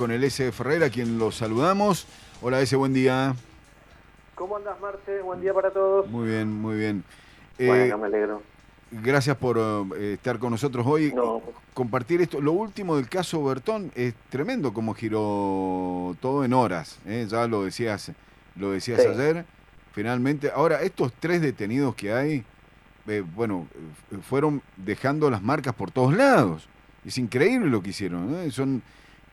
con el S. Ferreira, a quien los saludamos. Hola S, buen día. ¿Cómo andás, Marte? Buen día para todos. Muy bien, muy bien. Bueno, me alegro. Gracias por estar con nosotros hoy y No, compartir esto. Lo último del caso Bertón es tremendo como giró todo en horas. Ya lo decías sí. ayer. Finalmente, ahora estos 3 detenidos que hay, fueron dejando las marcas por todos lados. Es increíble lo que hicieron, ¿eh? Son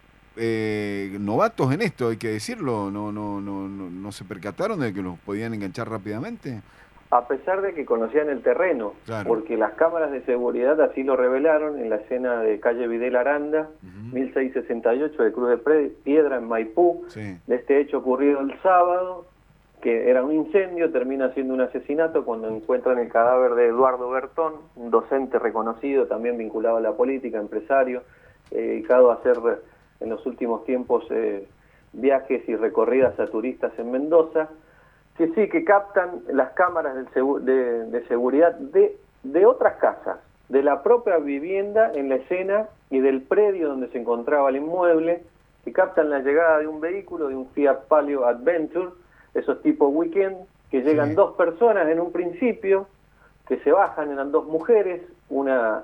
novatos en esto, hay que decirlo. No se percataron de que los podían enganchar rápidamente. A pesar de que conocían el terreno, Claro. porque las cámaras de seguridad así lo revelaron en la escena de calle Videl Aranda, 1668 de Cruz de Piedra en Maipú, Sí. de este hecho ocurrido el sábado, que era un incendio, termina siendo un asesinato cuando encuentran el cadáver de Eduardo Bertón, un docente reconocido, también vinculado a la política, empresario, dedicado a hacer en los últimos tiempos viajes y recorridas a turistas en Mendoza, que sí, que captan las cámaras de seguridad de otras casas, de la propia vivienda en la escena y del predio donde se encontraba el inmueble, que captan la llegada de un vehículo, de un Fiat Palio Adventure, esos tipos weekend, que llegan 2 personas en un principio, que se bajan, eran 2 mujeres, una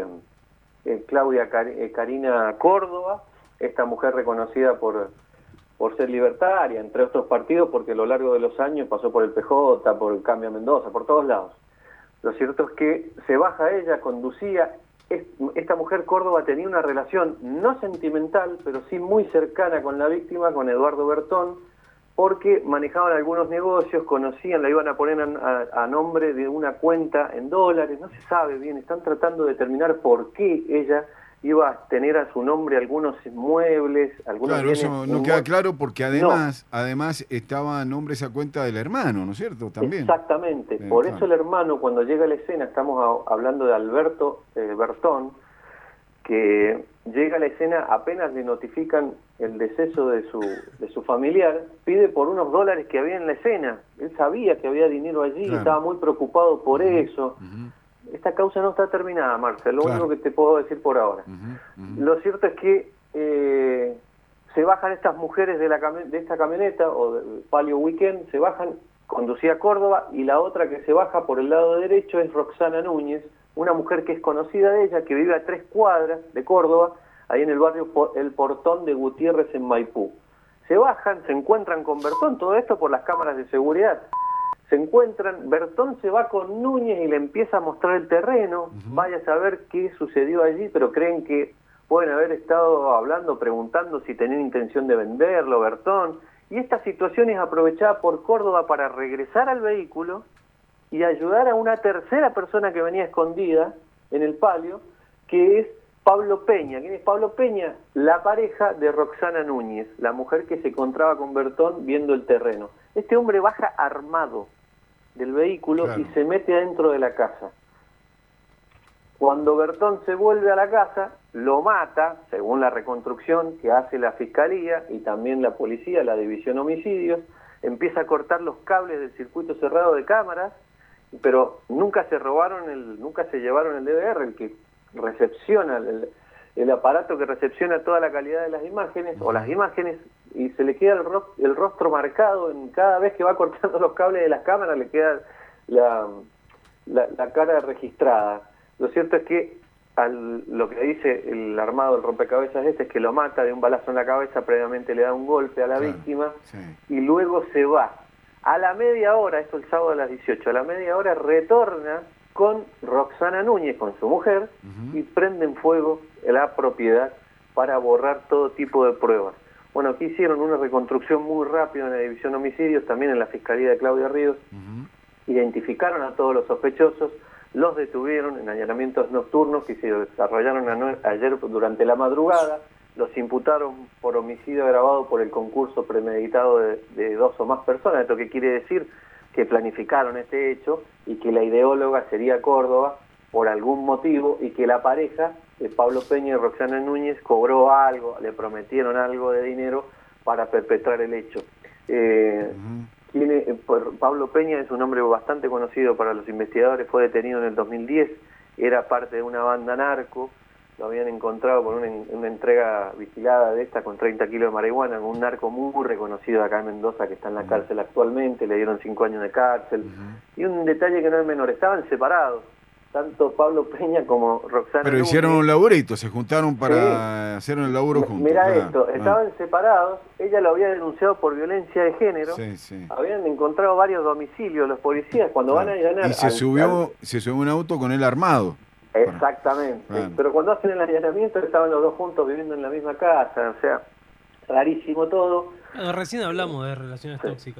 Claudia Karina Córdoba, esta mujer reconocida por ser libertaria, entre otros partidos, porque a lo largo de los años pasó por el PJ, por el Cambio a Mendoza, por todos lados. Lo cierto es que se baja ella, conducía. Esta mujer Córdoba tenía una relación no sentimental, pero sí muy cercana con la víctima, con Eduardo Bertón, porque manejaban algunos negocios, conocían, la iban a poner a nombre de una cuenta en dólares, no se sabe bien, están tratando de determinar por qué ella iba a tener a su nombre algunos inmuebles, algunos Claro, bienes. eso no queda claro porque No, además estaba a nombre esa cuenta del hermano, ¿no es cierto? También. exactamente. Por eso Claro. el hermano, cuando llega a la escena, estamos hablando de Alberto Bertón, que llega a la escena, apenas le notifican el deceso de su familiar, pide por unos dólares que había en la escena. Él sabía que había dinero allí, Claro. Estaba muy preocupado por eso. Esta causa no está terminada, Marcel, lo único que te puedo decir por ahora. Lo cierto es que se bajan estas mujeres de esta camioneta, o del Palio Weekend, se bajan, conducía a Córdoba, y la otra que se baja por el lado derecho es Roxana Núñez, una mujer que es conocida de ella, que vive a 3 cuadras de Córdoba, ahí en el barrio El Portón de Gutiérrez en Maipú. Se bajan, se encuentran con Bertón, todo esto por las cámaras de seguridad. Se encuentran, Bertón se va con Núñez y le empieza a mostrar el terreno, vaya a saber qué sucedió allí, pero creen que pueden haber estado hablando, preguntando si tenían intención de venderlo, Bertón, y esta situación es aprovechada por Córdoba para regresar al vehículo y ayudar a una tercera persona que venía escondida en el palio, que es Pablo Peña. ¿Quién es Pablo Peña? La pareja de Roxana Núñez, la mujer que se encontraba con Bertón viendo el terreno. Este hombre baja armado del vehículo, Claro. y se mete adentro de la casa. Cuando Bertón se vuelve a la casa, lo mata, según la reconstrucción que hace la Fiscalía y también la policía, la División Homicidios, empieza a cortar los cables del circuito cerrado de cámaras, pero nunca se llevaron el DVR, el que recepciona, el aparato que recepciona toda la calidad de las imágenes, o las imágenes, y se le queda el rostro marcado, cada vez que va cortando los cables de las cámaras le queda la cara registrada. Lo cierto es que lo que dice el armado del rompecabezas es que lo mata de un balazo en la cabeza, previamente le da un golpe a la víctima, y luego se va. A la media hora, esto el sábado a las 18, a la media hora retorna con Roxana Núñez, con su mujer, y prenden fuego la propiedad para borrar todo tipo de pruebas. Bueno, aquí hicieron una reconstrucción muy rápida en la División Homicidios, también en la Fiscalía de Claudia Ríos, identificaron a todos los sospechosos, los detuvieron en allanamientos nocturnos que se desarrollaron ayer durante la madrugada, los imputaron por homicidio agravado por el concurso premeditado de 2 o más personas. ¿Esto qué quiere decir? Que planificaron este hecho y que la ideóloga sería Córdoba por algún motivo, y que la pareja de Pablo Peña y Roxana Núñez cobró algo, le prometieron algo de dinero para perpetrar el hecho. Pablo Peña es un hombre bastante conocido para los investigadores, fue detenido en el 2010, era parte de una banda narco, lo habían encontrado con una entrega vigilada de esta con 30 kilos de marihuana, con un narco muy reconocido acá en Mendoza que está en la cárcel actualmente, le dieron 5 años de cárcel. Y un detalle que no es menor, estaban separados, tanto Pablo Peña como Roxana Pero Núñez. hicieron un laburito, se juntaron para hacer el laburo juntos. Mirá esto, estaban separados, ella lo había denunciado por violencia de género, habían encontrado varios domicilios los policías cuando van a allanar. Y se subió un auto con él armado. Exactamente, pero cuando hacen el allanamiento estaban los dos juntos viviendo en la misma casa, o sea, rarísimo todo. Recién hablamos de relaciones tóxicas.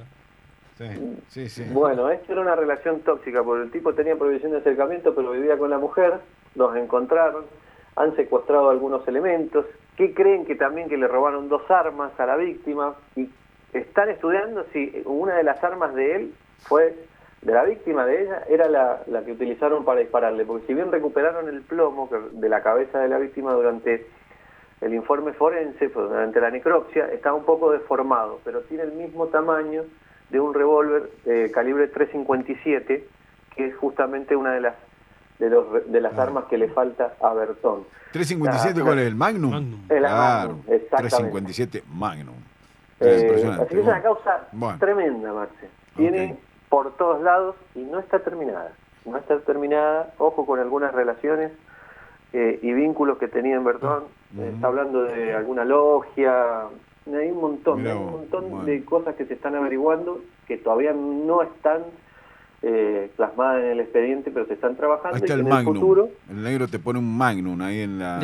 Sí. Bueno, esto era una relación tóxica, porque el tipo tenía prohibición de acercamiento, pero vivía con la mujer, los encontraron, han secuestrado algunos elementos, que creen que también que le robaron 2 armas a la víctima, y están estudiando si una de las armas de él fue, de la víctima de ella, era la que utilizaron para dispararle, porque si bien recuperaron el plomo de la cabeza de la víctima durante el informe forense, durante la necropsia, estaba un poco deformado, pero tiene el mismo tamaño de un revólver calibre .357, que es justamente una de las armas que le falta a Bertón. ¿357 cuál es? ¿El Magnum? El Magnum, exactamente. 357 Magnum. Así que es una causa tremenda, Marce. Tiene por todos lados y no está terminada. No está terminada, ojo con algunas relaciones y vínculos que tenía en Bertón. Está hablando de alguna logia. Hay un montón de cosas que se están averiguando que todavía no están plasmadas en el expediente, pero se están trabajando. Ahí está y el en Magnum. el futuro. El negro te pone un Magnum ahí en la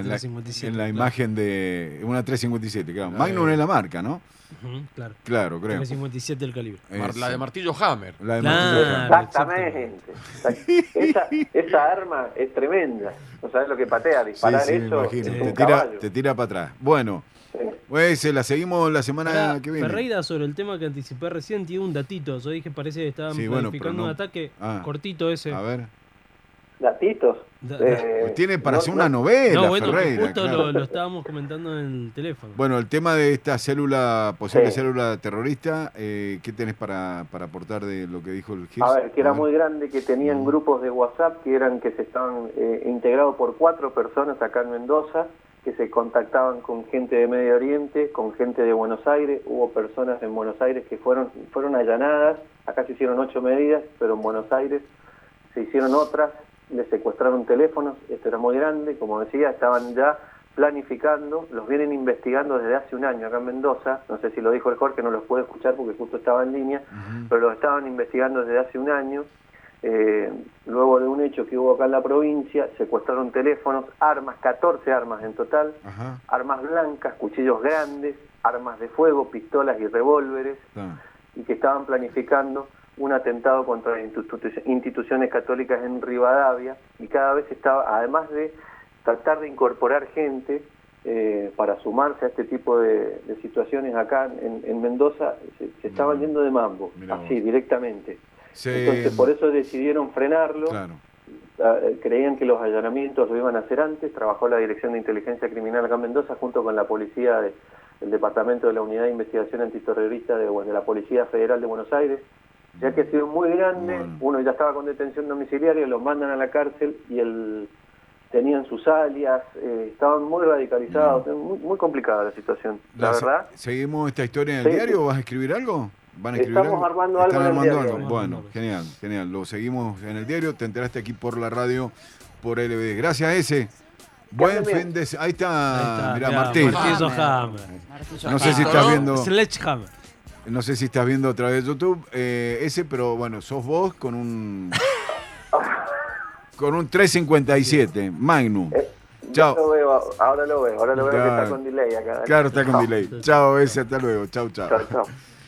imagen de una 357, claro. Magnum es la marca, ¿no? Claro, creo. 357 el calibre. La de martillo Hammer. La de martillo Hammer. Exactamente. Esa arma es tremenda. No sabes lo que patea, disparar eso. Te tira para atrás. Bueno. Pues la seguimos la semana que viene. Ferreira, sobre el tema que anticipé recién, tiene un datito. Yo dije, parece que estaban planificando un ataque cortito ese. A ver. ¿Datitos? Tiene para hacer una novela, Ferreira. Justo lo estábamos comentando en el teléfono. Bueno, el tema de esta posible célula terrorista, ¿qué tenés para aportar de lo que dijo el GIS? A ver, que era muy grande, que tenían grupos de WhatsApp que se estaban integrados por 4 personas acá en Mendoza, que se contactaban con gente de Medio Oriente, con gente de Buenos Aires. Hubo personas en Buenos Aires que fueron allanadas. Acá se hicieron 8 medidas, pero en Buenos Aires se hicieron otras. Les secuestraron teléfonos. Esto era muy grande, como decía, estaban ya planificando, los vienen investigando desde hace un año acá en Mendoza. No sé si lo dijo el Jorge, no los pude escuchar porque justo estaba en línea, pero los estaban investigando desde hace un año. Luego de un hecho que hubo acá en la provincia, secuestraron teléfonos, armas, 14 armas en total, armas blancas, cuchillos grandes, armas de fuego, pistolas y revólveres, y que estaban planificando un atentado contra instituciones católicas en Rivadavia, y cada vez estaba, además de tratar de incorporar gente para sumarse a este tipo de situaciones acá en Mendoza, se estaban yendo de mambo, así directamente. Entonces por eso decidieron frenarlo. Creían que los allanamientos lo iban a hacer antes. Trabajó la Dirección de Inteligencia Criminal acá en Mendoza junto con la policía del Departamento de la Unidad de Investigación Antiterrorista de la Policía Federal de Buenos Aires. Ya que ha sido muy grande, uno ya estaba con detención domiciliaria, los mandan a la cárcel y tenían sus alias, estaban muy radicalizados, muy complicada la situación, la verdad. ¿Seguimos esta historia en el diario o vas a escribir algo? ¿Van a escribir Estamos armando algo en el diario. Bueno, genial. Lo seguimos en el diario. Te enteraste aquí por la radio, por LB. Gracias, ese. Buen fin de semana. Ahí está, mirá, Martín. No sé si estás viendo. Sledgehammer. No sé si estás viendo a través de YouTube ese, pero bueno, sos vos con un 357 Magnum. Chao. Ahora lo veo que está con delay acá. Claro, está con delay. Chao, ese, hasta luego. Chao. Chao.